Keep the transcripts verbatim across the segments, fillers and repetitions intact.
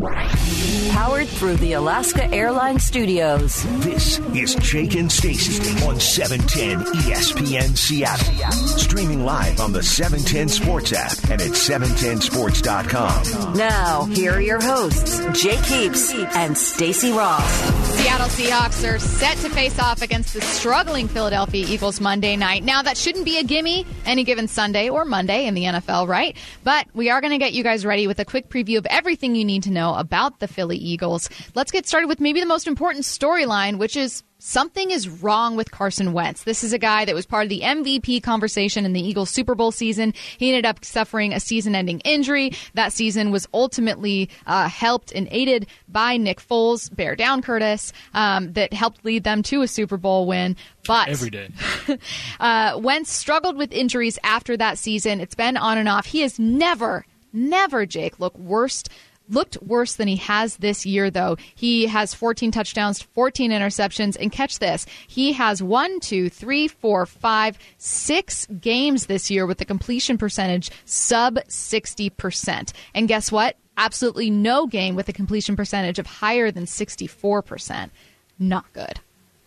Powered through the Alaska Airlines Studios. This is Jake and Stacey on seven ten E S P N Seattle. Streaming live on the seven ten Sports app and at seven ten sports dot com. Now, here are your hosts, Jake Heaps and Stacey Ross. Seattle Seahawks are set to face off against the struggling Philadelphia Eagles Monday night. Now, that shouldn't be a gimme any given Sunday or Monday in the N F L, right? But we are going to get you guys ready with a quick preview of everything you need to know about the Philly Eagles. Let's get started with maybe the most important storyline, which is something is wrong with Carson Wentz. This is a guy that was part of the M V P conversation in the Eagles Super Bowl season. He ended up suffering a season-ending injury. That season was ultimately uh, helped and aided by Nick Foles, bear down Curtis, um, that helped lead them to a Super Bowl win. But every day. uh, Wentz struggled with injuries after that season. It's been on and off. He has never, never, Jake, looked worst. Looked worse than he has this year, though. He has fourteen touchdowns, fourteen interceptions, and catch this. He has one, two, three, four, five, six games this year with the completion percentage sub sixty percent. And guess what? Absolutely no game with a completion percentage of higher than sixty-four percent. Not good.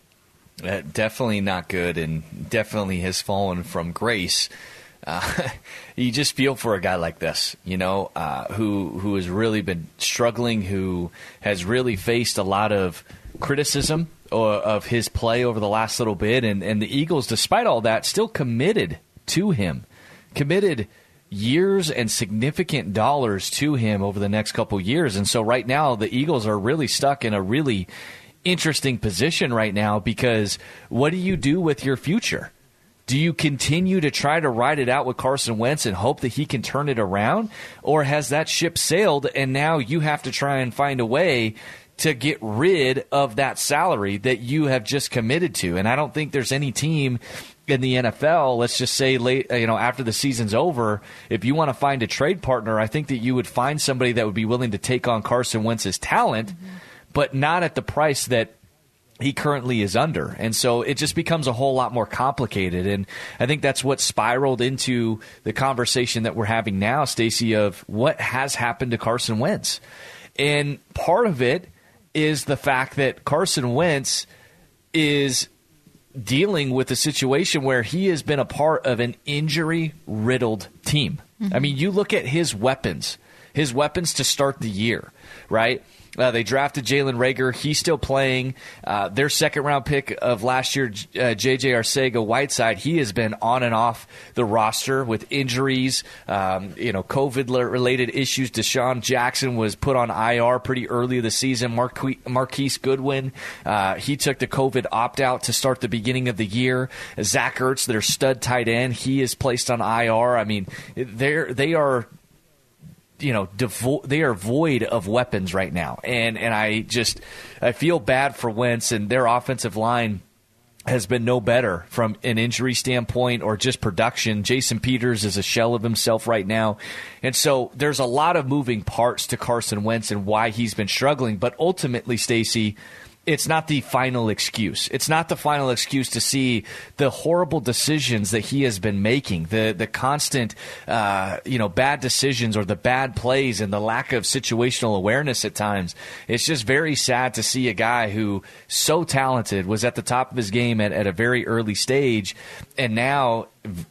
Uh, definitely not good, and definitely has fallen from grace. Uh, you just feel for a guy like this, you know, uh, who who has really been struggling, who has really faced a lot of criticism or, of his play over the last little bit. And, and the Eagles, despite all that, still committed to him, committed years and significant dollars to him over the next couple years. And so right now the Eagles are really stuck in a really interesting position right now, because what do you do with your future? Do you continue to try to ride it out with Carson Wentz and hope that he can turn it around? Or has that ship sailed and now you have to try and find a way to get rid of that salary that you have just committed to? And I don't think there's any team in the N F L, let's just say late, you know, after the season's over, if you want to find a trade partner, I think that you would find somebody that would be willing to take on Carson Wentz's talent, mm-hmm. but not at the price that he currently is under. And so it just becomes a whole lot more complicated. And I think that's what spiraled into the conversation that we're having now, Stacey, of what has happened to Carson Wentz. And part of it is the fact that Carson Wentz is dealing with a situation where he has been a part of an injury-riddled team. Mm-hmm. I mean, you look at his weapons, his weapons to start the year, right? Uh, they drafted Jalen Reagor. He's still playing. Uh, their second-round pick of last year, uh, J J Arcega-Whiteside, he has been on and off the roster with injuries, um, you know, COVID-related issues. Deshaun Jackson was put on I R pretty early this season. Marque- Marquise Goodwin, uh, he took the COVID opt-out to start the beginning of the year. Zach Ertz, their stud tight end, he is placed on I R. I mean, they're, they are... you know, devo- they are void of weapons right now. And and I just, I feel bad for Wentz, and their offensive line has been no better from an injury standpoint or just production. Jason Peters is a shell of himself right now. And so there's a lot of moving parts to Carson Wentz and why he's been struggling. But ultimately, Stacey, it's not the final excuse. It's not the final excuse to see the horrible decisions that he has been making, the the constant, uh, you know, bad decisions or the bad plays and the lack of situational awareness at times. It's just very sad to see a guy who so talented, was at the top of his game at, at a very early stage, and now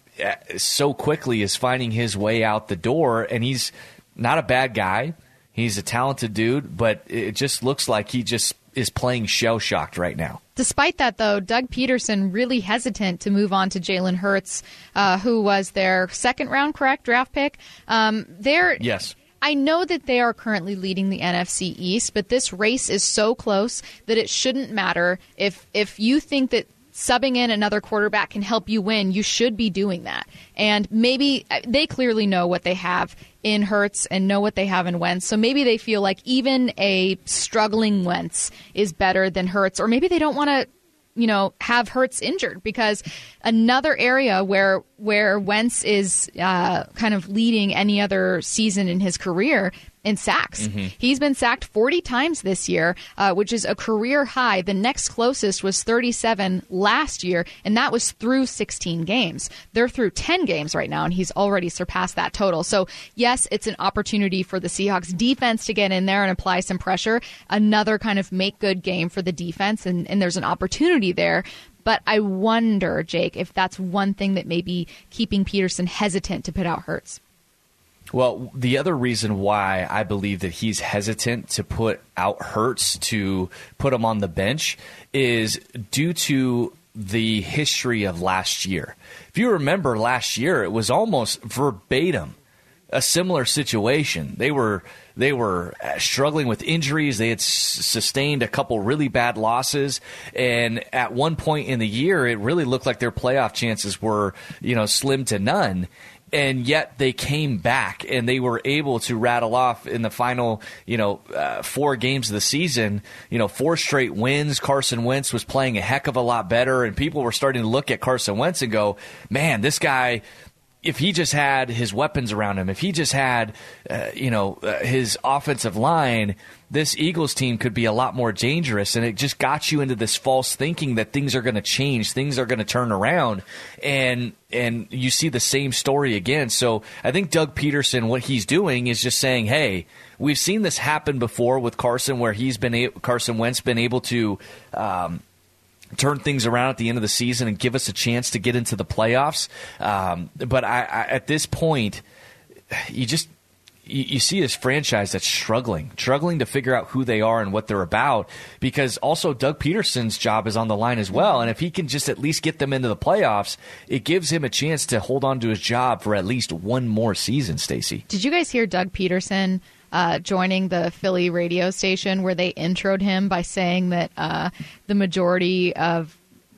so quickly is finding his way out the door. And he's not a bad guy. He's a talented dude, but it just looks like he just is playing shell-shocked right now. Despite that, though, Doug Peterson really hesitant to move on to Jalen Hurts, uh, who was their second-round, correct, draft pick. Um, they're, yes. I know that they are currently leading the N F C East, but this race is so close that it shouldn't matter. If if you think that subbing in another quarterback can help you win, you should be doing that. And maybe they clearly know what they have in Hurts and know what they have in Wentz. So maybe they feel like even a struggling Wentz is better than Hurts, or maybe they don't want to, you know, have Hurts injured, because another area where where Wentz is uh, kind of leading any other season in his career in sacks. Mm-hmm. He's been sacked forty times this year, uh, which is a career high. The next closest was thirty-seven last year, and that was through sixteen games. They're through ten games right now, and he's already surpassed that total. So, yes, it's an opportunity for the Seahawks defense to get in there and apply some pressure. Another kind of make-good game for the defense, and, and there's an opportunity there. But I wonder, Jake, if that's one thing that may be keeping Peterson hesitant to put out Hurts. Well, the other reason why I believe that he's hesitant to put out Hurts, to put him on the bench, is due to the history of last year. If you remember last year, it was almost verbatim a similar situation. They were they were struggling with injuries. They had s- sustained a couple really bad losses, and at one point in the year, it really looked like their playoff chances were, you know, slim to none. And yet they came back and they were able to rattle off in the final, you know, uh, four games of the season, you know, four straight wins. Carson Wentz was playing a heck of a lot better, and people were starting to look at Carson Wentz and go, man, this guy, if he just had his weapons around him, if he just had, uh, you know, uh, his offensive line, this Eagles team could be a lot more dangerous. And it just got you into this false thinking that things are going to change, things are going to turn around, and and you see the same story again. So I think Doug Peterson, what he's doing is just saying, hey, we've seen this happen before with Carson, where he's been a- Carson Wentz been able to Um, turn things around at the end of the season and give us a chance to get into the playoffs. Um, but I, I, at this point, you just you, you see this franchise that's struggling, struggling to figure out who they are and what they're about, because also Doug Peterson's job is on the line as well. And if he can just at least get them into the playoffs, it gives him a chance to hold on to his job for at least one more season, Stacey. Did you guys hear Doug Peterson Uh, joining the Philly radio station, where they introed him by saying that uh, the majority of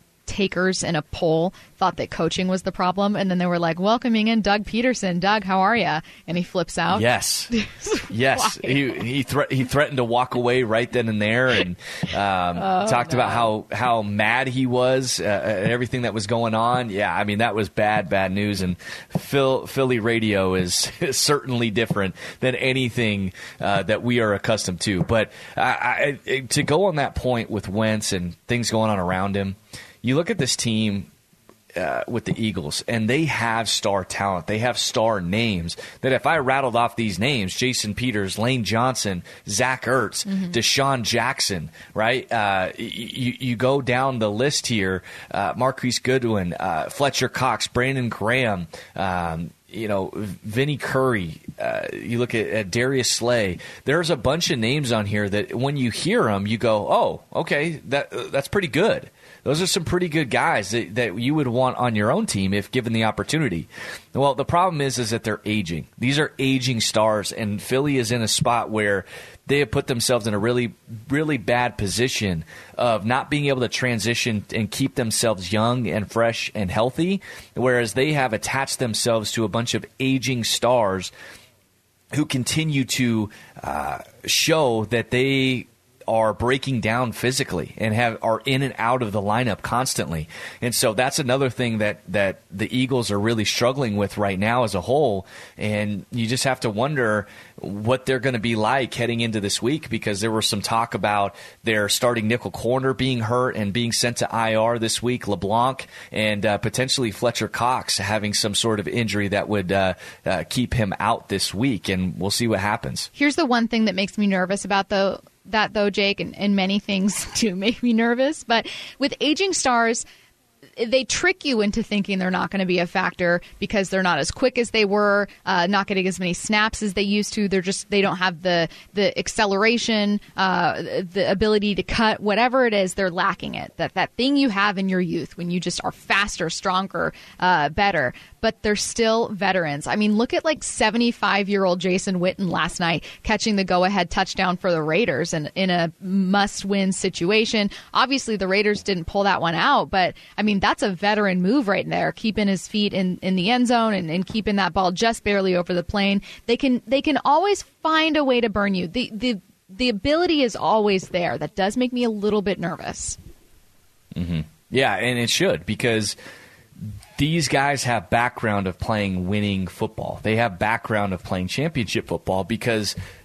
takers in a poll thought that coaching was the problem, and then they were like, welcoming in Doug Peterson. Doug, how are you? And he flips out. Yes. Yes. He he, thre- he threatened to walk away right then and there, and um, oh, talked no. about how, how mad he was uh, and everything that was going on. Yeah, I mean, that was bad, bad news. And Phil, Philly radio is, is certainly different than anything uh, that we are accustomed to. But I, I, to go on that point with Wentz and things going on around him, you look at this team uh, with the Eagles, and they have star talent. They have star names that if I rattled off these names, Jason Peters, Lane Johnson, Zach Ertz, mm-hmm. Deshaun Jackson, right? Uh, you, you go down the list here, uh, Marquise Goodwin, uh, Fletcher Cox, Brandon Graham, um, you know, Vinny Curry, uh, you look at, at Darius Slay. There's a bunch of names on here that when you hear them, you go, oh, okay, that that's pretty good. Those are some pretty good guys that, that you would want on your own team if given the opportunity. Well, the problem is, is that they're aging. These are aging stars, and Philly is in a spot where they have put themselves in a really, really bad position of not being able to transition and keep themselves young and fresh and healthy, whereas they have attached themselves to a bunch of aging stars who continue to uh, show that they are breaking down physically and have are in and out of the lineup constantly. And so that's another thing that, that the Eagles are really struggling with right now as a whole. And you just have to wonder what they're going to be like heading into this week, because there was some talk about their starting nickel corner being hurt and being sent to I R this week, LeBlanc, and uh, potentially Fletcher Cox having some sort of injury that would uh, uh, keep him out this week. And we'll see what happens. Here's the one thing that makes me nervous about the that though, Jake, and, and many things do make me nervous. But with aging stars, they trick you into thinking they're not going to be a factor because they're not as quick as they were, uh, not getting as many snaps as they used to. They're just they don't have the the acceleration, uh, the ability to cut, whatever it is. They're lacking it. That that thing you have in your youth when you just are faster, stronger, uh, better. But they're still veterans. I mean, look at like seventy-five-year-old Jason Witten last night catching the go-ahead touchdown for the Raiders in, in a must-win situation. Obviously, the Raiders didn't pull that one out, but, I mean, that's a veteran move right there, keeping his feet in, in the end zone and, and keeping that ball just barely over the plane. They can they can always find a way to burn you. The, the, the ability is always there. That does make me a little bit nervous. Mm-hmm. Yeah, and it should, because these guys have background of playing winning football. They have background of playing championship football because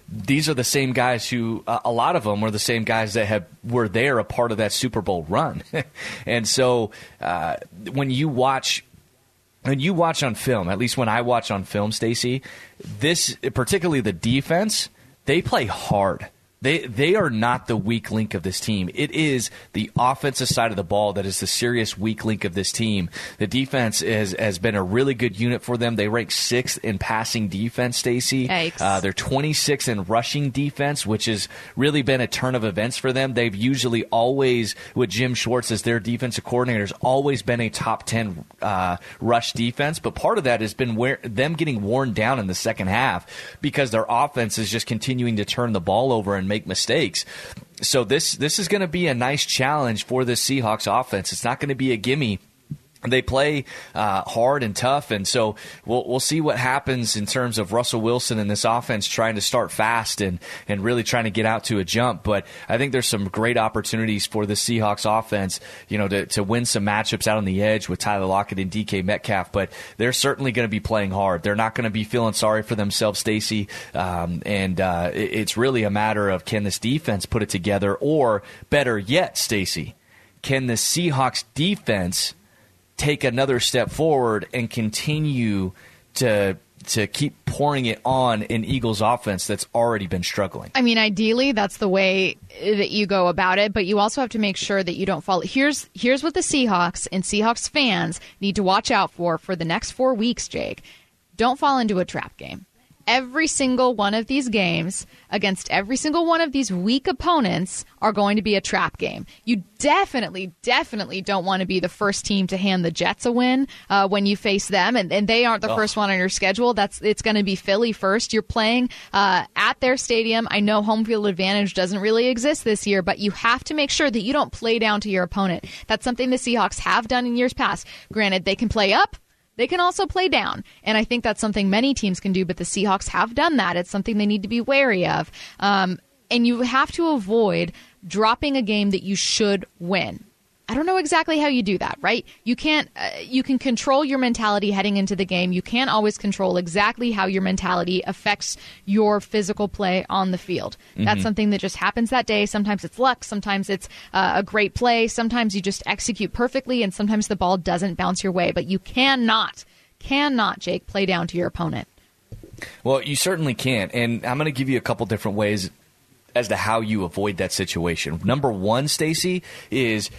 these are the same guys who, uh, a lot of them are the same guys that have were there a part of that Super Bowl run. And so uh, when you watch when you watch on film, at least when I watch on film, Stacey, this, particularly the defense, they play hard. They they are not the weak link of this team. It is the offensive side of the ball that is the serious weak link of this team. The defense is, has been a really good unit for them. They rank sixth in passing defense, Stacey. Uh, they're twenty-sixth in rushing defense, which has really been a turn of events for them. They've usually always, with Jim Schwartz as their defensive coordinator, has always been a top ten uh, rush defense. But part of that has been where, them getting worn down in the second half because their offense is just continuing to turn the ball over and make mistakes. So this this is going to be a nice challenge for the Seahawks offense. It's not going to be a gimme. They play uh, hard and tough, and so we'll we'll see what happens in terms of Russell Wilson and this offense trying to start fast and, and really trying to get out to a jump. But I think there's some great opportunities for the Seahawks offense, you know, to, to win some matchups out on the edge with Tyler Lockett and D K Metcalf. But they're certainly going to be playing hard. They're not going to be feeling sorry for themselves, Stacey. Um, and uh, it, it's really a matter of, can this defense put it together, or better yet, Stacey, can the Seahawks defense take another step forward and continue to to keep pouring it on an Eagles offense that's already been struggling? I mean, ideally, that's the way that you go about it, but you also have to make sure that you don't fall. Here's here's what the Seahawks and Seahawks fans need to watch out for for the next four weeks, Jake. Don't fall into a trap game. Every single one of these games against every single one of these weak opponents are going to be a trap game. You definitely, definitely don't want to be the first team to hand the Jets a win uh, when you face them, and, and they aren't the oh. first one on your schedule. That's it's going to be Philly first. You're playing uh, at their stadium. I know home field advantage doesn't really exist this year, but you have to make sure that you don't play down to your opponent. That's something the Seahawks have done in years past. Granted, they can play up. They can also play down, and I think that's something many teams can do, but the Seahawks have done that. It's something they need to be wary of. Um, and you have to avoid dropping a game that you should win. I don't know exactly how you do that, right? You can't. Uh, you can control your mentality heading into the game. You can't always control exactly how your mentality affects your physical play on the field. Mm-hmm. That's something that just happens that day. Sometimes it's luck. Sometimes it's uh, a great play. Sometimes you just execute perfectly, and sometimes the ball doesn't bounce your way. But you cannot, cannot, Jake, play down to your opponent. Well, you certainly can't, and I'm going to give you a couple different ways as to how you avoid that situation. Number one, Stacey, is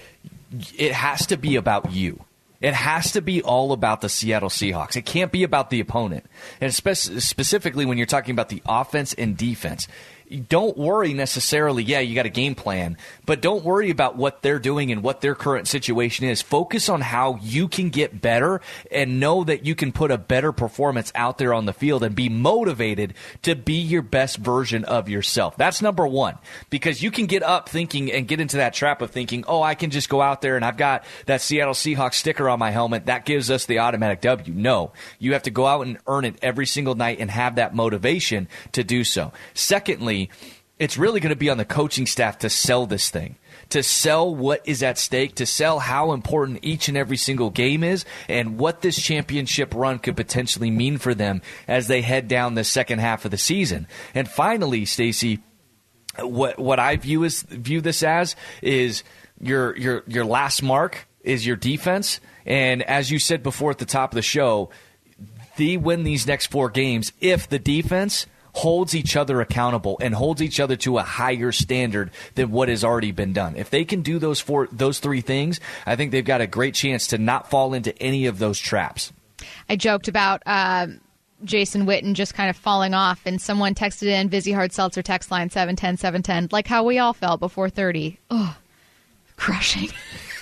it has to be about you. It has to be all about the Seattle Seahawks. It can't be about the opponent. And spe- specifically when you're talking about the offense and defense, don't worry necessarily, yeah, you got a game plan, but don't worry about what they're doing and what their current situation is. Focus on how you can get better and know that you can put a better performance out there on the field and be motivated to be your best version of yourself. That's number one, because you can get up thinking and get into that trap of thinking, oh, I can just go out there and I've got that Seattle Seahawks sticker on my helmet. That gives us the automatic W. No, you have to go out and earn it every single night and have that motivation to do so. Secondly, it's really going to be on the coaching staff to sell this thing, to sell what is at stake, to sell how important each and every single game is and what this championship run could potentially mean for them as they head down the second half of the season. And finally, Stacey, what what I view as view this as is your your your last mark is your defense. And as you said before at the top of the show, they win these next four games if the defense holds each other accountable and holds each other to a higher standard than what has already been done. If they can do those four, those three things, I think they've got a great chance to not fall into any of those traps. I joked about uh, Jason Witten just kind of falling off, and someone texted in Vizzy Hard Seltzer text line seven ten seven ten, like how we all felt before thirty. Oh, crushing.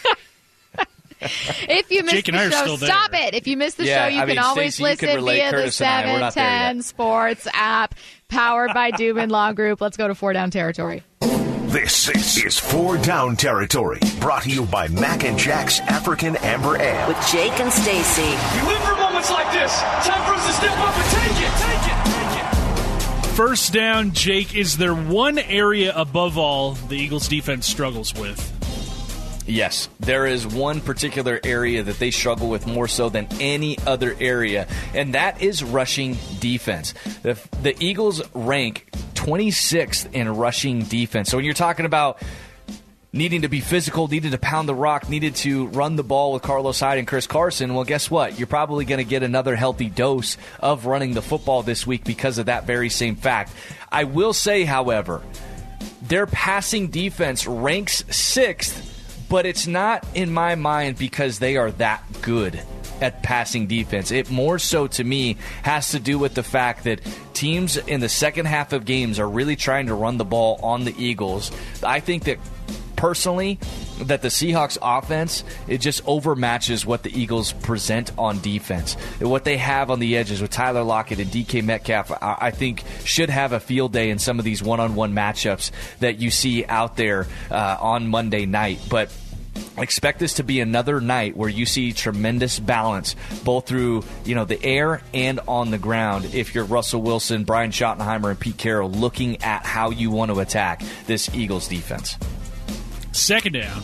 If you missed the show, stop it. If you missed the yeah, show, you I can mean, always Stacey, listen via the seven ten Sports app, powered by Dubin Law Group. Let's go to Four Down Territory. This is Four Down Territory, brought to you by Mac and Jack's African Amber Ale. With Jake and Stacey. We live for moments like this. Time for us to step up and take it, take it, take it. First down, Jake, is there one area above all the Eagles defense struggles with? Yes, there is one particular area that they struggle with more so than any other area, and that is rushing defense. The, the Eagles rank twenty-sixth in rushing defense. So when you're talking about needing to be physical, needed to pound the rock, needed to run the ball with Carlos Hyde and Chris Carson, well, guess what? You're probably going to get another healthy dose of running the football this week because of that very same fact. I will say, however, their passing defense ranks sixth, but it's not in my mind because they are that good at passing defense. It more so, to me, has to do with the fact that teams in the second half of games are really trying to run the ball on the Eagles. I think that personally, that the Seahawks offense, it just overmatches what the Eagles present on defense. What they have on the edges with Tyler Lockett and D K Metcalf, I think should have a field day in some of these one-on-one matchups that you see out there uh, on Monday night. But expect this to be another night where you see tremendous balance both through, you know, the air and on the ground if you're Russell Wilson, Brian Schottenheimer, and Pete Carroll looking at how you want to attack this Eagles defense. Second down.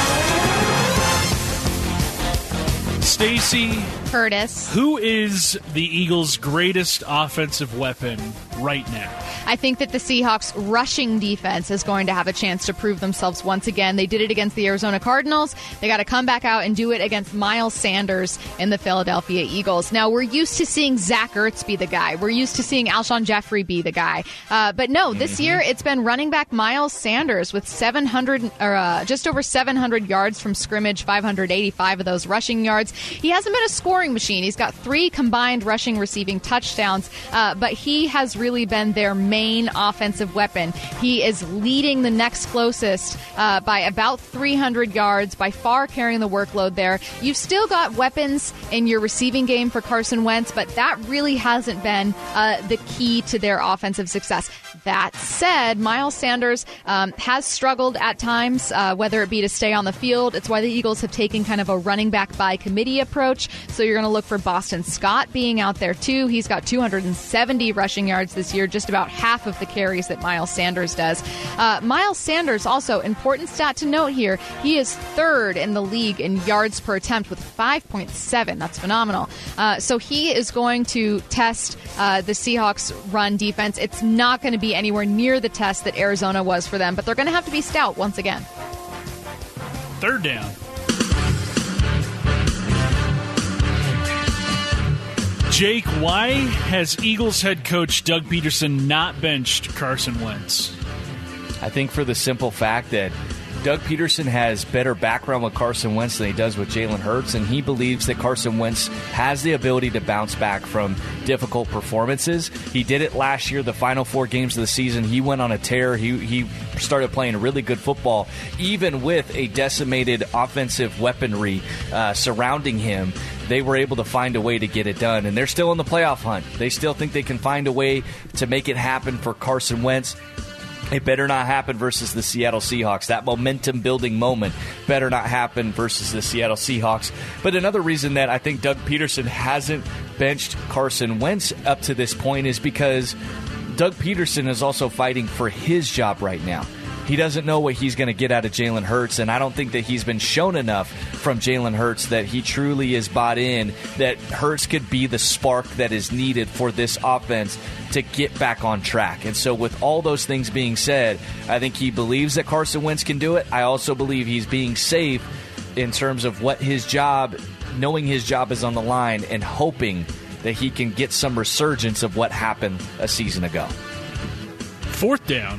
Stacy. Curtis. Who is the Eagles' greatest offensive weapon right now? I think that the Seahawks' rushing defense is going to have a chance to prove themselves once again. They did it against the Arizona Cardinals. They got to come back out and do it against Miles Sanders and the Philadelphia Eagles. Now, we're used to seeing Zach Ertz be the guy. We're used to seeing Alshon Jeffrey be the guy. Uh, but no, this mm-hmm. year it's been running back Miles Sanders with seven hundred or uh, just over seven hundred yards from scrimmage, five hundred eighty-five of those rushing yards. He hasn't been a scoring machine. He's got three combined rushing receiving touchdowns, uh, but he has really been their main offensive weapon. He is leading the next closest uh, by about three hundred yards, by far carrying the workload there. You've still got weapons in your receiving game for Carson Wentz, but that really hasn't been uh, the key to their offensive success. That said, Miles Sanders um, has struggled at times, uh, whether it be to stay on the field. It's why the Eagles have taken kind of a running back by committee approach. So you're going to look for Boston Scott being out there too. He's got two hundred seventy rushing yards this year, just about half of the carries that Miles Sanders does. Uh, Miles Sanders, also, important stat to note here, he is third in the league in yards per attempt with five point seven. That's phenomenal. Uh, so he is going to test uh, the Seahawks' run defense. It's not going to be anywhere near the test that Arizona was for them, but they're going to have to be stout once again. Third down. Jake, why has Eagles head coach Doug Peterson not benched Carson Wentz? I think for the simple fact that Doug Peterson has better background with Carson Wentz than he does with Jalen Hurts, and he believes that Carson Wentz has the ability to bounce back from difficult performances. He did it last year, the final four games of the season. He went on a tear. He he started playing really good football, even with a decimated offensive weaponry uh, surrounding him. They were able to find a way to get it done, and they're still in the playoff hunt. They still think they can find a way to make it happen for Carson Wentz. It better not happen versus the Seattle Seahawks. That momentum-building moment better not happen versus the Seattle Seahawks. But another reason that I think Doug Peterson hasn't benched Carson Wentz up to this point is because Doug Peterson is also fighting for his job right now. He doesn't know what he's going to get out of Jalen Hurts, and I don't think that he's been shown enough from Jalen Hurts that he truly is bought in that Hurts could be the spark that is needed for this offense to get back on track. And so with all those things being said, I think he believes that Carson Wentz can do it. I also believe he's being safe in terms of what his job, knowing his job is on the line and hoping that he can get some resurgence of what happened a season ago. Fourth down.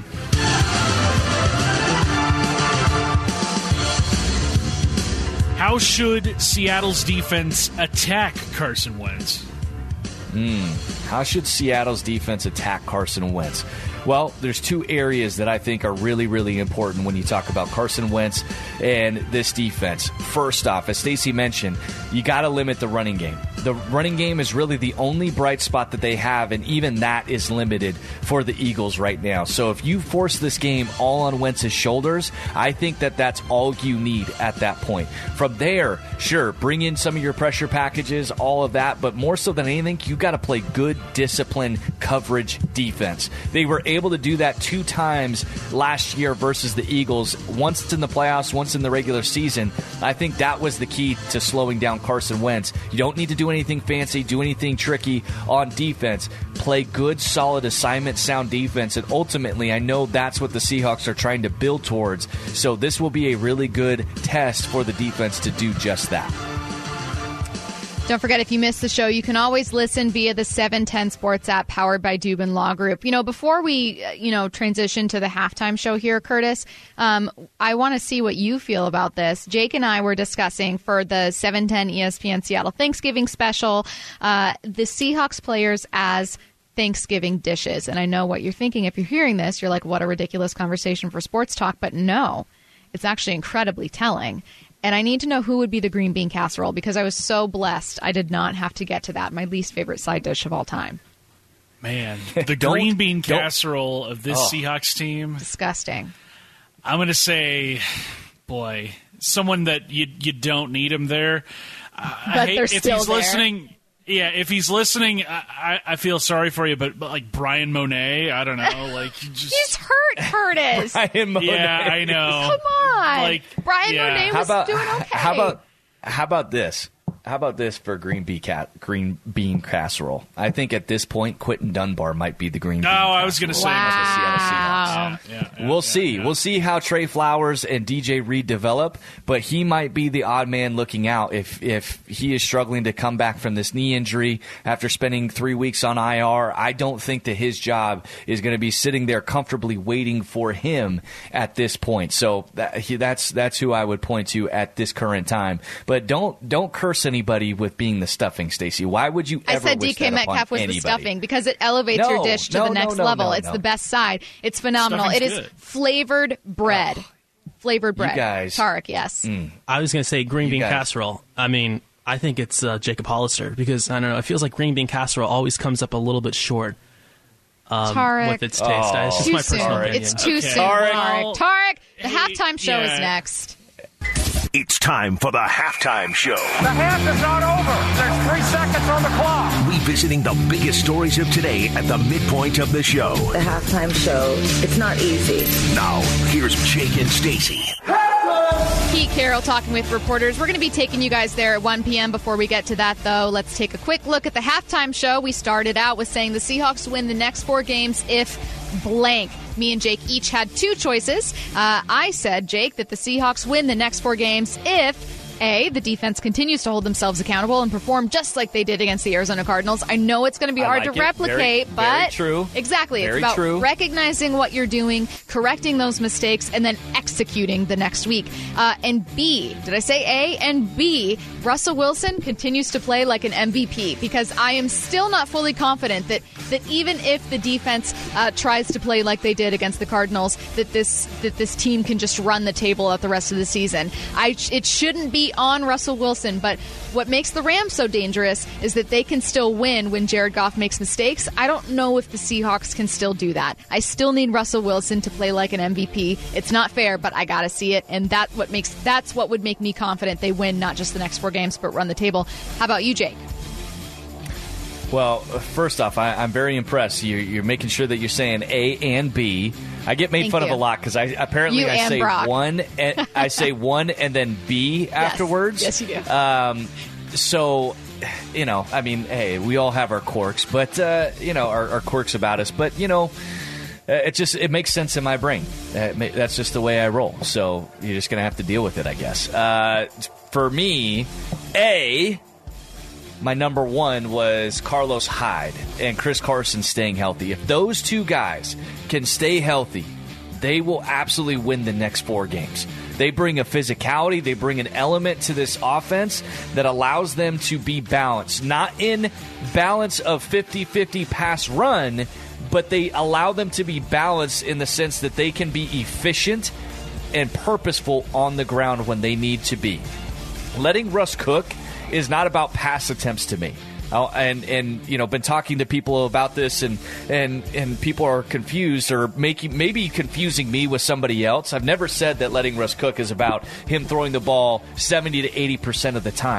How should Seattle's defense attack Carson Wentz? Mm, how should Seattle's defense attack Carson Wentz? Well, there's two areas that I think are really, really important when you talk about Carson Wentz and this defense. First off, as Stacey mentioned, you got to limit the running game. The running game is really the only bright spot that they have, and even that is limited for the Eagles right now. So if you force this game all on Wentz's shoulders, I think that that's all you need at that point. From there, sure, bring in some of your pressure packages, all of that, but more so than anything, you got to play good, disciplined coverage defense. They were able able to do that two times last year versus the Eagles. Once it's in the playoffs, once in the regular season. I think that was the key to slowing down Carson Wentz. You don't need to do anything fancy, do anything tricky on defense. Play good, solid assignment, sound defense, and ultimately, I know that's what the Seahawks are trying to build towards. So this will be a really good test for the defense to do just that. Don't forget, if you missed the show, you can always listen via the seven ten Sports app powered by Dubin Law Group. You know, before we, you know, transition to the halftime show here, Curtis, um, I want to see what you feel about this. Jake and I were discussing for the seven ten E S P N Seattle Thanksgiving special, uh, the Seahawks players as Thanksgiving dishes. And I know what you're thinking. If you're hearing this, you're like, what a ridiculous conversation for sports talk. But no, it's actually incredibly telling. And I need to know who would be the green bean casserole because I was so blessed I did not have to get to that, my least favorite side dish of all time. Man, the green bean casserole of this oh. Seahawks team. Disgusting. I'm going to say, boy, someone that you you don't need him there. Uh, but I hate, they're if still he's there. listening. Yeah, if he's listening, I, I feel sorry for you, but, but like Brian Monet, I don't know, like you just He's hurt, Curtis. Brian Monet. Yeah, I know. Come on. Like, Brian yeah. Monet How was about, doing okay. How about how about this? How about this for green bean cat green bean casserole? I think at this point, Quentin Dunbar might be the green. No, bean I was going to say Wow. the Seattle Wow. Seahawks. Yeah, yeah, yeah, we'll yeah, see. yeah. We'll see how Trey Flowers and D J Reed develop, but he might be the odd man looking out if if he is struggling to come back from this knee injury after spending three weeks on I R. I don't think that his job is going to be sitting there comfortably waiting for him at this point. So that, he, that's that's who I would point to at this current time. But don't don't curse anybody with being the stuffing, Stacey. Why would you I ever said wish D K that upon Metcalf was anybody? the stuffing because it elevates No, your dish to no, the no, next no, level. no, it's no. the best side. It's phenomenal. Stuffing's It is good. flavored bread. Flavored bread. guys- Tarek, yes. I was going to say green You bean guys- casserole. I mean, I think it's uh, Jacob Hollister because, I don't know, it feels like green bean casserole always comes up a little bit short um, Tarek. with its taste. Uh, it's just Too my soon. personal opinion. It's too Okay. soon. Tarek. Tarek. Tarek, the Hey, halftime show yeah. is next. It's time for the halftime show. The half is not over. There's three seconds on the clock. Revisiting the biggest stories of today at the midpoint of the show. The halftime show. It's not easy. Now, here's Jake and Stacey. Pete Carroll talking with reporters. We're going to be taking you guys there at one p.m. Before we get to that, though, let's take a quick look at the halftime show. We started out with saying the Seahawks win the next four games if blank. Me and Jake each had two choices. Uh, I said, Jake, that the Seahawks win the next four games if A, the defense continues to hold themselves accountable and perform just like they did against the Arizona Cardinals. I know it's going to be I hard like to it. replicate, Very- but very true. Exactly. Very it's about true. recognizing what you're doing, correcting those mistakes, and then executing the next week. Uh, and B, did I say A? And B, Russell Wilson continues to play like an M V P because I am still not fully confident that, that even if the defense uh, tries to play like they did against the Cardinals, that this that this team can just run the table out the rest of the season. I it shouldn't be on Russell Wilson, but what makes the Rams so dangerous is that they can still win when Jared Goff makes mistakes. I don't know if the Seahawks can still do that. I still need Russell Wilson to play like an M V P. It's not fair, but I gotta see it, and that what makes that's what would make me confident they win not just the next four games, but run the table. How about you, Jake? Well, first off, I, I'm very impressed. You're, you're making sure that you're saying A and B. I get made Thank fun you. of a lot because I apparently You I and say Brock. one, and I say one and then B afterwards. Yes, you do. Um, so, you know, I mean, hey, we all have our quirks, but uh, you know, our, our quirks about us. But you know, uh, it just it makes sense in my brain. Uh, it ma- that's just the way I roll. So you're just gonna have to deal with it, I guess. Uh, for me, A. My number one was Carlos Hyde and Chris Carson staying healthy. If those two guys can stay healthy, they will absolutely win the next four games. They bring a physicality, they bring an element to this offense that allows them to be balanced. Not in balance of fifty-fifty pass run, but they allow them to be balanced in the sense that they can be efficient and purposeful on the ground when they need to be. Letting Russ cook is not about pass attempts to me. Oh, and and you know, been talking to people about this, and and and people are confused or making maybe confusing me with somebody else. I've never said that letting Russ cook is about him throwing the ball seventy to eighty percent of the time.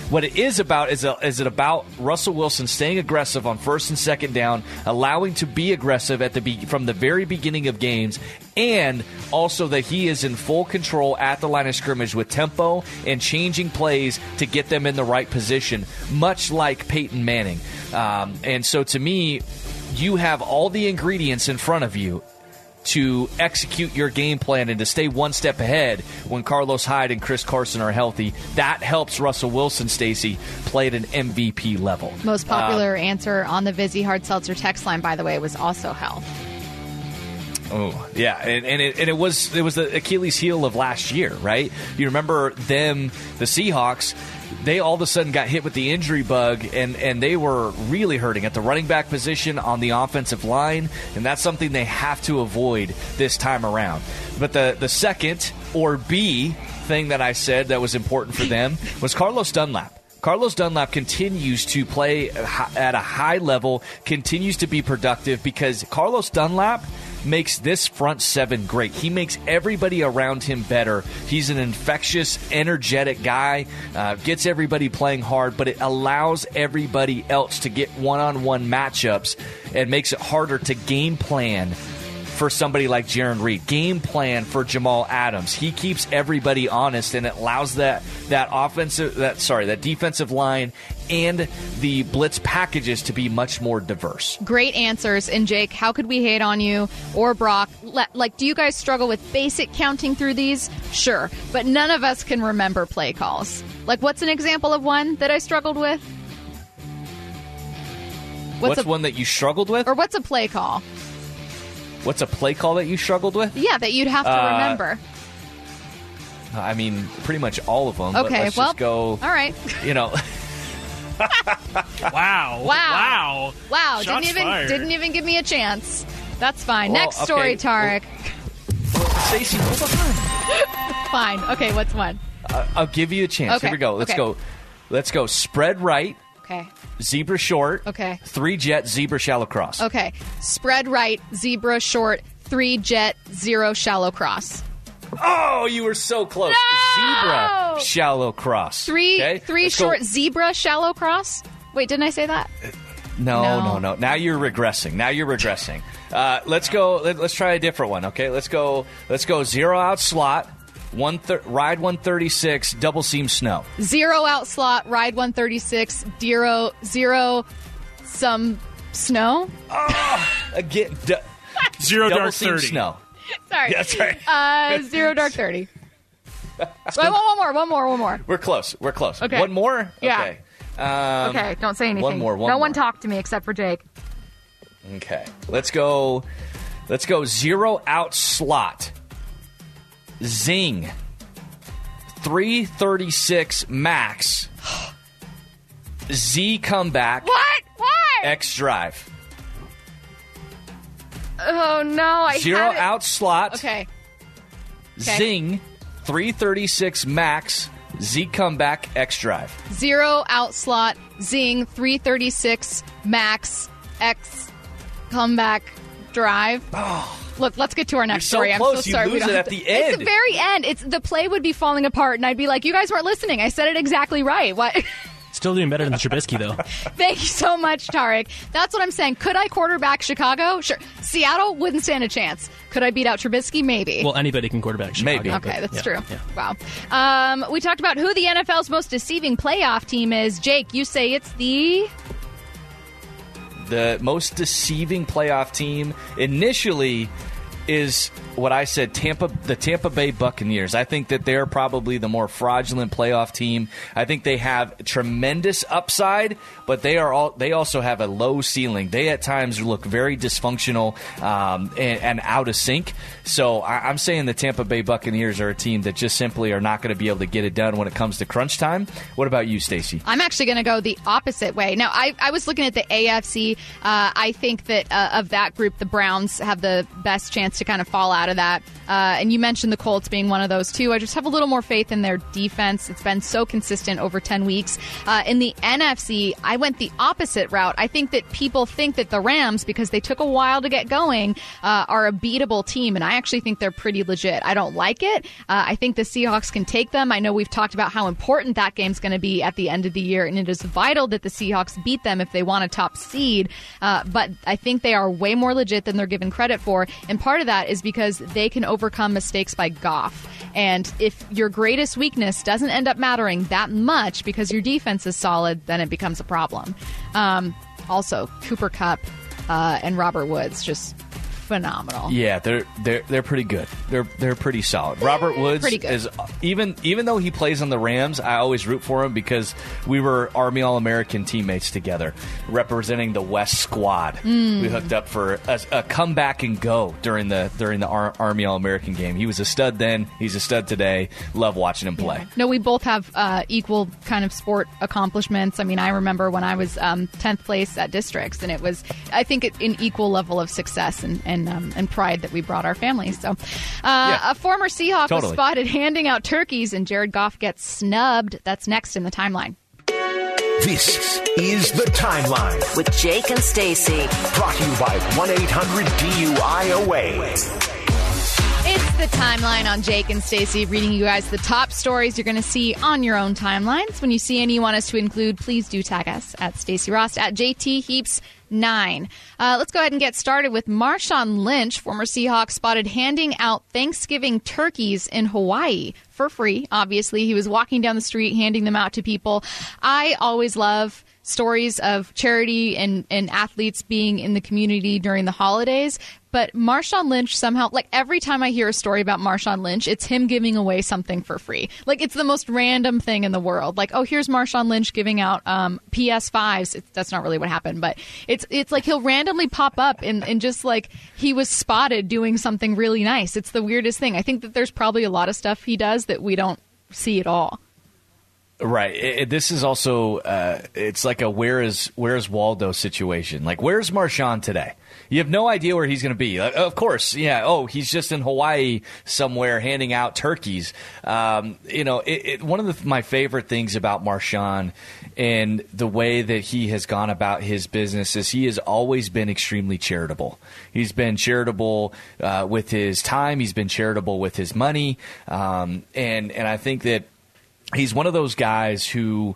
What it is about is, a, is it about Russell Wilson staying aggressive on first and second down, allowing to be aggressive at the be- from the very beginning of games, and also that he is in full control at the line of scrimmage with tempo and changing plays to get them in the right position, much like Peyton Manning. Um, and so to me, you have all the ingredients in front of you to execute your game plan and to stay one step ahead when Carlos Hyde and Chris Carson are healthy. That helps Russell Wilson, Stacey, play at an M V P level. Most popular uh, answer on the Vizzy Hard Seltzer text line, by the way, was also health. Oh yeah, and, and it and it was it was the Achilles heel of last year, right? You remember them, the Seahawks. They all of a sudden got hit with the injury bug, and, and they were really hurting at the running back position, on the offensive line, and that's something they have to avoid this time around. But the, the second, or B, thing that I said that was important for them was Carlos Dunlap. Carlos Dunlap continues to play at a high level, continues to be productive, because Carlos Dunlap makes this front seven great. He makes everybody around him better. He's an infectious, energetic guy, uh, gets everybody playing hard, but it allows everybody else to get one-on-one matchups and makes it harder to game plan for somebody like Jarran Reed, game plan for Jamal Adams. He keeps everybody honest, and it allows that that offensive, that sorry, that defensive line and the blitz packages to be much more diverse. Great answers. And Jake, how could we hate on you or Brock? Like, do you guys struggle with basic counting through these? Sure, but none of us can remember play calls. Like, what's an example of one that I struggled with? What's, what's a, one that you struggled with? Or what's a play call? What's a play call that you struggled with? Yeah, that you'd have to uh, remember. I mean, pretty much all of them. Okay, but let's well, just go, all right. You know. Wow. Wow. Wow. Wow. Shots didn't even fired. didn't even give me a chance. That's fine. Well, Next story, okay. Tarek. Well, Stacey, hold on. Fine. Okay, what's one? Uh, I'll give you a chance. Okay. Here we go. Let's Okay. go. Let's go. Spread right. Okay. Zebra short. Okay. Three jet. Zebra shallow cross. Okay. Spread right, zebra short, three jet, zero shallow cross. Oh, you were so close. No! Zebra shallow cross. Three okay? three Let's short go. zebra shallow cross? Wait, didn't I say that? No, No. no, no. Now you're regressing. Now you're regressing. Uh, let's go. Let, let's try a different one. Okay. Let's go. Let's go. Zero out slot. One thir- ride one thirty-six. Double seam snow. Zero out slot, ride one thirty-six, zero, zero some snow? Again. D- Zero double dark seam thirty. snow. Sorry. That's right. Uh, zero dark thirty. Wait, one, one more, one more, one more. We're close. We're close. Okay. One more. Yeah. Okay. Um, Okay, don't say anything. One more. One no more. one talked to me except for Jake. Okay. Let's go. Let's go. Zero out slot. Zing. three thirty-six max. Z comeback. What? What? X drive. Oh, no. I Zero had it. out slot. Okay. Okay. Zing. three thirty-six max. Z comeback. X drive. Zero out slot, zing, three thirty-six max, X comeback drive. Look, let's get to our next You're so story. close, I'm so you sorry. lose we don't it have at to- the It's end. the very end. It's the play would be falling apart, and I'd be like, "You guys weren't listening. I said it exactly right." What? Still doing better than Trubisky, though. Thank you so much, Tarek. That's what I'm saying. Could I quarterback Chicago? Sure. Seattle wouldn't stand a chance. Could I beat out Trubisky? Maybe. Well, anybody can quarterback Chicago. Maybe. Okay, but that's yeah, true. yeah. Wow. Um, we talked about who the N F L's most deceiving playoff team is. Jake, you say it's the... The most deceiving playoff team initially is what I said, Tampa, the Tampa Bay Buccaneers. I think that they're probably the more fraudulent playoff team. I think they have tremendous upside, but they are all they also have a low ceiling. They at times look very dysfunctional um, and, and out of sync. So I, I'm saying the Tampa Bay Buccaneers are a team that just simply are not going to be able to get it done when it comes to crunch time. What about you, Stacey? I'm actually going to go the opposite way. Now, I, I was looking at the A F C. Uh, I think that uh, of that group, the Browns have the best chance to kind of fall out of that. Uh, and you mentioned the Colts being one of those too. I just have a little more faith in their defense. It's been so consistent over ten weeks. Uh, in the N F C, I went the opposite route. I think that people think that the Rams, because they took a while to get going, uh, are a beatable team, and I actually think they're pretty legit. I don't like it. Uh, I think the Seahawks can take them. I know we've talked about how important that game's going to be at the end of the year, and it is vital that the Seahawks beat them if they want a top seed. Uh, but I think they are way more legit than they're given credit for, and part of that is because they can overcome mistakes by Goff. And if your greatest weakness doesn't end up mattering that much because your defense is solid, then it becomes a problem. Um, also, Cooper Kupp uh, and Robert Woods just phenomenal. Yeah, they're they're they're pretty good. They're they're pretty solid. Robert Woods is even even though he plays on the Rams, I always root for him because we were Army All-American teammates together, representing the West Squad. Mm. We hooked up for a, a comeback and go during the during the Ar- Army All-American game. He was a stud then. He's a stud today. Love watching him play. Yeah. No, we both have uh, equal kind of sport accomplishments. I mean, I remember when I was um, tenth place at districts, and it was I think it, an equal level of success and. and And, um, and pride that we brought our families. So, uh, yeah, a former Seahawk totally. was spotted handing out turkeys, and Jared Goff gets snubbed. That's next in the timeline. This is the Timeline with Jake and Stacy. Brought to you by one eight hundred D U I A W A Y. It's the Timeline on Jake and Stacy, reading you guys the top stories you're going to see on your own timelines. When you see any you want us to include, please do tag us at Stacy Rost, at J T Heaps nine. Uh, let's go ahead and get started with Marshawn Lynch, former Seahawk, spotted handing out Thanksgiving turkeys in Hawaii for free. Obviously, he was walking down the street handing them out to people. I always love stories of charity and, and athletes being in the community during the holidays. But Marshawn Lynch somehow, like every time I hear a story about Marshawn Lynch, it's him giving away something for free. Like it's the most random thing in the world. Like, oh, here's Marshawn Lynch giving out um, P S fives. It's, that's not really what happened, but it's it's like he'll randomly pop up and, and just like he was spotted doing something really nice. It's the weirdest thing. I think that there's probably a lot of stuff he does that we don't see at all. Right. It, this is also, uh, it's like a where is where is Waldo situation. Like, where's Marshawn today? You have no idea where he's going to be. Uh, of course, yeah. Oh, he's just in Hawaii somewhere handing out turkeys. Um, you know, it, it, one of the, my favorite things about Marshawn and the way that he has gone about his business is he has always been extremely charitable. He's been charitable uh, with his time. He's been charitable with his money. Um, and, and I think that he's one of those guys who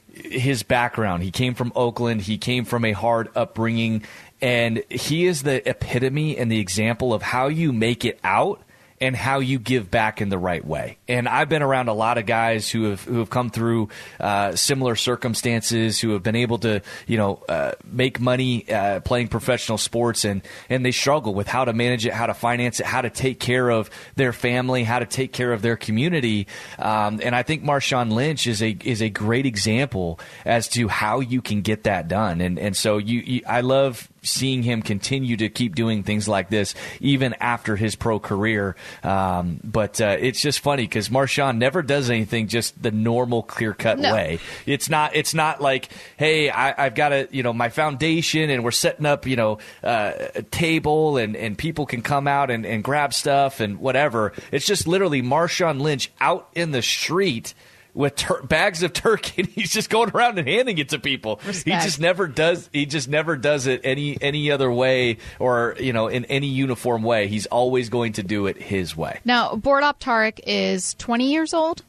his background, he came from Oakland. He came from a hard upbringing. And he is the epitome and the example of how you make it out and how you give back in the right way. And I've been around a lot of guys who have who have come through uh, similar circumstances, who have been able to, you know, uh, make money uh, playing professional sports, and, and they struggle with how to manage it, how to finance it, how to take care of their family, how to take care of their community. Um, and I think Marshawn Lynch is a is a great example as to how you can get that done. And and so you, you I love seeing him continue to keep doing things like this even after his pro career. Um, but uh, it's just funny because Marshawn never does anything just the normal clear-cut no. way. It's not It's not like, hey, I, I've got a, you know, my foundation and we're setting up, you know, uh, a table and, and people can come out and, and grab stuff and whatever. It's just literally Marshawn Lynch out in the street with tur- bags of turkey, and he's just going around and handing it to people. Respect. He just never does. He just never does it any any other way, or you know, in any uniform way. He's always going to do it his way. Now, Boardop Tarek is twenty years old.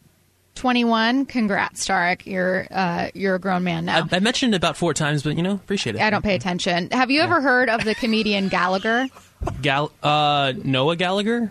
twenty-one. Congrats, Tarek. You're uh, you're a grown man now. I, I mentioned it about four times, but you know, appreciate it. I don't pay attention. Have you ever heard of the comedian Gallagher? Gal, uh, Noah Gallagher.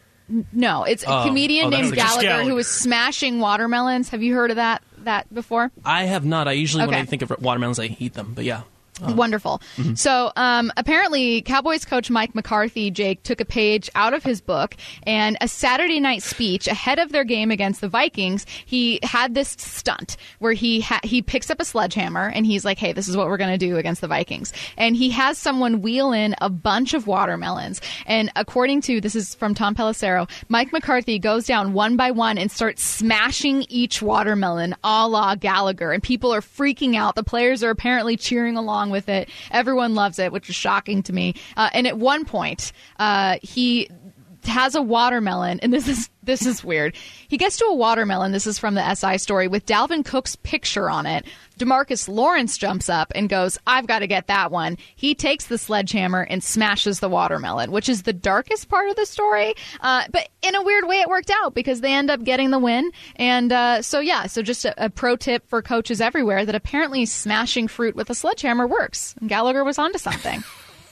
No, it's a oh, comedian oh, named Gallagher, Gallagher who was smashing watermelons. Have you heard of that that before? I have not. I usually, okay. when I think of watermelons, I eat them. But yeah. Oh. Wonderful. Mm-hmm. So um, apparently Cowboys coach Mike McCarthy, Jake, took a page out of his book, and a Saturday night speech ahead of their game against the Vikings, he had this stunt where he ha- he picks up a sledgehammer and he's like, hey, this is what we're going to do against the Vikings. And he has someone wheel in a bunch of watermelons. And according to, this is from Tom Pelissero, Mike McCarthy goes down one by one and starts smashing each watermelon a la Gallagher. And people are freaking out. The players are apparently cheering along. along with it. Everyone loves it, which is shocking to me. Uh, and at one point, uh, he has a watermelon, and this is this is weird. He gets to a watermelon, this is from the S I story, with Dalvin Cook's picture on it. DeMarcus Lawrence jumps up and goes, I've got to get that one. He takes the sledgehammer and smashes the watermelon, which is the darkest part of the story. Uh, but in a weird way, it worked out because they end up getting the win. And uh, so, yeah, so just a, a pro tip for coaches everywhere that apparently smashing fruit with a sledgehammer works. And Gallagher was onto something.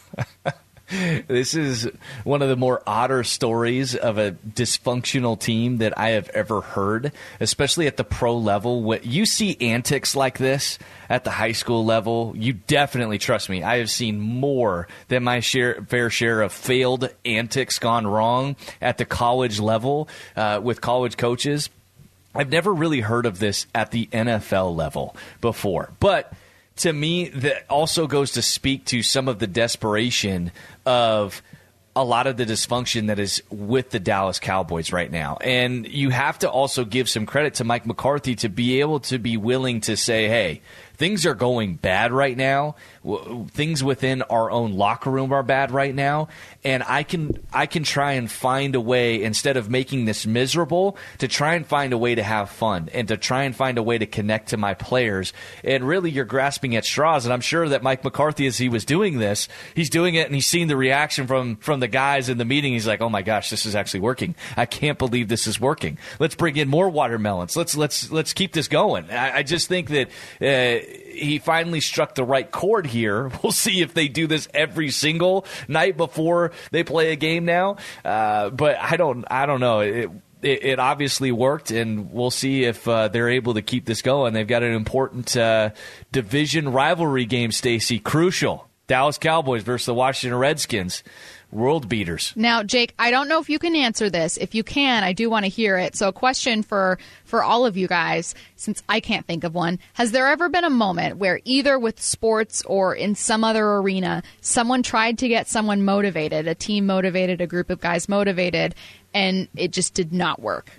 This is one of the more odder stories of a dysfunctional team that I have ever heard, especially at the pro level. When you see antics like this at the high school level, you definitely, trust me, I have seen more than my share, fair share of failed antics gone wrong at the college level uh, with college coaches. I've never really heard of this at the N F L level before, but to me, that also goes to speak to some of the desperation of a lot of the dysfunction that is with the Dallas Cowboys right now. And you have to also give some credit to Mike McCarthy to be able to be willing to say, hey, things are going bad right now. Things within our own locker room are bad right now. And I can I can try and find a way, instead of making this miserable, to try and find a way to have fun and to try and find a way to connect to my players. And really, you're grasping at straws. And I'm sure that Mike McCarthy, as he was doing this, he's doing it and he's seen the reaction from, from the guys in the meeting. He's like, oh my gosh, this is actually working. I can't believe this is working. Let's bring in more watermelons. Let's let's let's keep this going. I, I just think that uh, he finally struck the right chord here. We'll see if they do this every single night before they play a game now. Uh, but I don't, I don't know. It, it, it obviously worked, and we'll see if uh, they're able to keep this going. They've got an important uh, division rivalry game, Stacey. Crucial. Dallas Cowboys versus the Washington Redskins. World beaters. Now, Jake, I don't know if you can answer this. If you can, I do want to hear it. So a question for, for all of you guys, since I can't think of one. Has there ever been a moment where either with sports or in some other arena, someone tried to get someone motivated, a team motivated, a group of guys motivated, and it just did not work?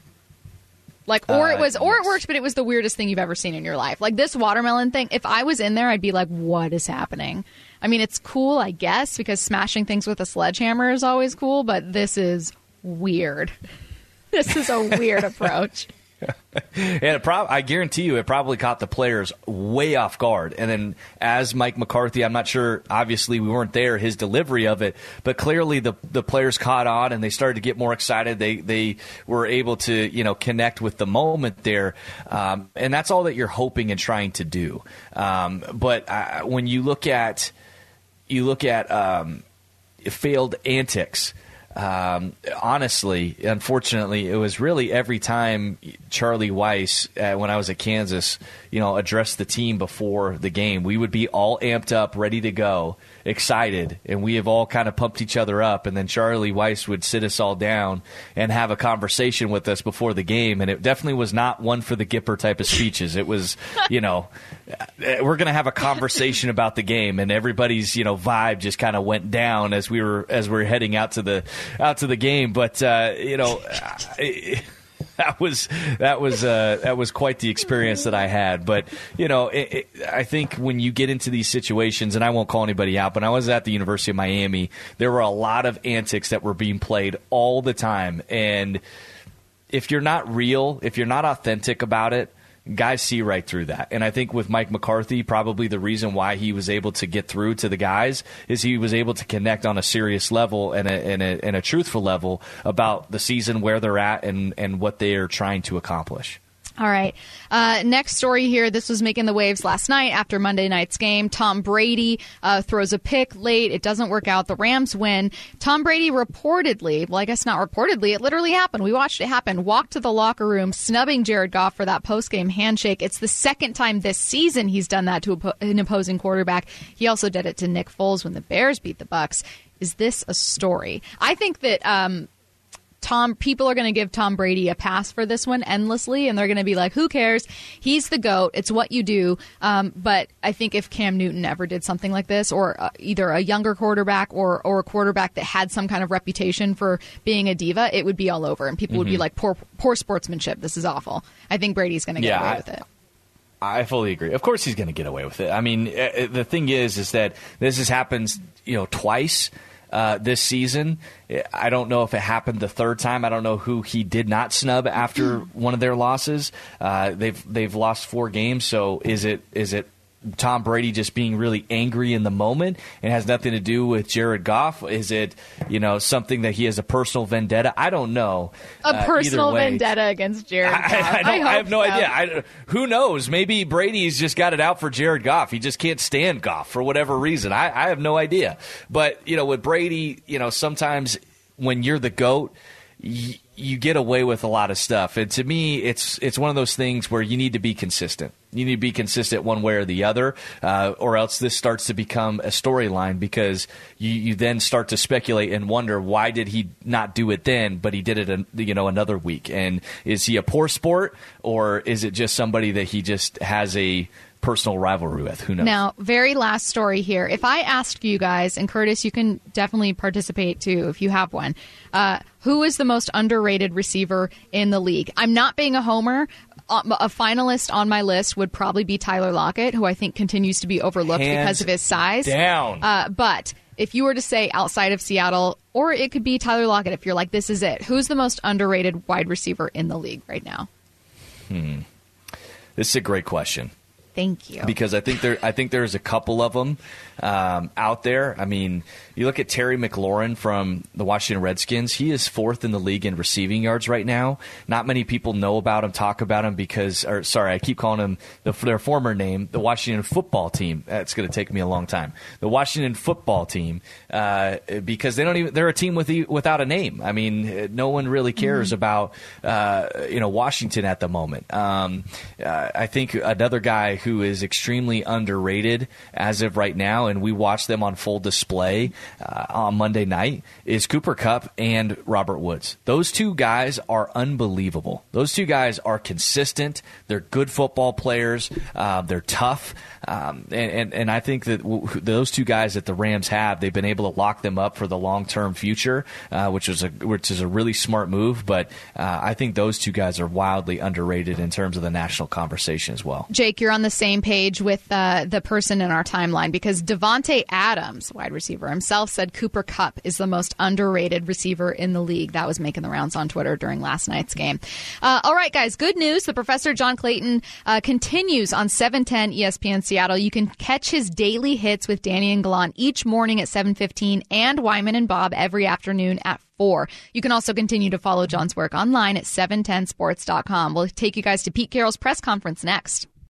Like, or it was, uh, or yes. it worked, but it was the weirdest thing you've ever seen in your life. Like this watermelon thing, if I was in there, I'd be like, what is happening? I mean, it's cool, I guess, because smashing things with a sledgehammer is always cool, but this is weird. This is a weird approach. And it prob- I guarantee you it probably caught the players way off guard. And then as Mike McCarthy, I'm not sure, obviously we weren't there, his delivery of it, but clearly the the players caught on and they started to get more excited. They they were able to, you know, connect with the moment there. Um, and that's all that you're hoping and trying to do. Um, but uh, when you look at you look at um, failed antics, Um, honestly, unfortunately, it was really every time Charlie Weis, uh, when I was at Kansas, you know, addressed the team before the game, we would be all amped up, ready to go, excited, and we have all kind of pumped each other up. And then Charlie Weis would sit us all down and have a conversation with us before the game. And it definitely was not one for the Gipper type of speeches. It was, you know, we're going to have a conversation about the game, and everybody's, you know, vibe just kind of went down as we were as we were heading out to the out to the game. But uh, you know. It, That was that was uh, that was quite the experience that I had. But you know, it, it, I think when you get into these situations, and I won't call anybody out, but I was at the University of Miami. There were a lot of antics that were being played all the time, and if you're not real, if you're not authentic about it, guys see right through that. And I think with Mike McCarthy, probably the reason why he was able to get through to the guys is he was able to connect on a serious level and a, and a, and a truthful level about the season, where they're at, and, and what they are trying to accomplish. All right. Uh, next story here. This was making the waves last night after Monday night's game. Tom Brady uh, throws a pick late. It doesn't work out. The Rams win. Tom Brady reportedly, well, I guess not reportedly, it literally happened. We watched it happen. Walked to the locker room, snubbing Jared Goff for that post-game handshake. It's the second time this season he's done that to an opposing quarterback. He also did it to Nick Foles when the Bears beat the Bucs. Is this a story? I think that um, Tom, people are going to give Tom Brady a pass for this one endlessly, and they're going to be like, who cares? He's the GOAT. It's what you do. Um, but I think if Cam Newton ever did something like this, or uh, either a younger quarterback or, or a quarterback that had some kind of reputation for being a diva, it would be all over, and people mm-hmm. would be like, poor, poor sportsmanship. This is awful. I think Brady's going to get yeah, away I, with it. I fully agree. Of course he's going to get away with it. I mean, uh, the thing is, is that this has happened, you know, twice uh, this season. I don't know if it happened the third time. I don't know who he did not snub after one of their losses. Uh, they've they've lost four games. So is it is it Tom Brady just being really angry in the moment and has nothing to do with Jared Goff? Is it, you know, something that he has a personal vendetta? I don't know. A uh, personal vendetta against Jared Goff. I, I, don't, I, I have no so. idea. I, who knows? Maybe Brady's just got it out for Jared Goff. He just can't stand Goff for whatever reason. I, I have no idea. But, you know, with Brady, you know, sometimes when you're the GOAT, y- you get away with a lot of stuff. And to me, it's it's one of those things where you need to be consistent. You need to be consistent one way or the other, uh, or else this starts to become a storyline because you, you then start to speculate and wonder, why did he not do it then, but he did it an, you know, another week? And is he a poor sport, or is it just somebody that he just has a personal rivalry with? Who knows? Now, very last story here. If I asked you guys, and Curtis, you can definitely participate too if you have one, uh, who is the most underrated receiver in the league? I'm not being a homer. A finalist on my list would probably be Tyler Lockett, who I think continues to be overlooked Hands because of his size. Down. Uh, but if you were to say outside of Seattle, or it could be Tyler Lockett, if you're like, this is it, who's the most underrated wide receiver in the league right now? Hmm. This is a great question. Thank you. Because I think there, I think there's a couple of them um, out there. I mean, you look at Terry McLaurin from the Washington Redskins. He is fourth in the league in receiving yards right now. Not many people know about him, talk about him because, or sorry, I keep calling him the, their former name, the Washington Football Team. That's going to take me a long time. The Washington Football Team, uh, because they don't even, they're a team with without a name. I mean, no one really cares mm-hmm. about uh, you know Washington at the moment. Um, uh, I think another guy who is extremely underrated as of right now, and we watch them on full display uh, on Monday night, is Cooper Kupp and Robert Woods. Those two guys are unbelievable. Those two guys are consistent. They're good football players. Uh, they're tough. Um, and, and, and I think that w- those two guys that the Rams have, they've been able to lock them up for the long-term future, uh, which is a which is a really smart move. But uh, I think those two guys are wildly underrated in terms of the national conversation as well. Jake, you're on the same page with uh, the person in our timeline, because Devontae Adams, wide receiver himself, said Cooper Kupp is the most underrated receiver in the league. That was making the rounds on Twitter during last night's game. Uh, all right, guys, good news. The Professor John Clayton uh, continues on seven ten E S P N Seattle. You can catch his daily hits with Danny and Galan each morning at seven fifteen and Wyman and Bob every afternoon at four. You can also continue to follow John's work online at seven ten sports dot com. We'll take you guys to Pete Carroll's press conference next.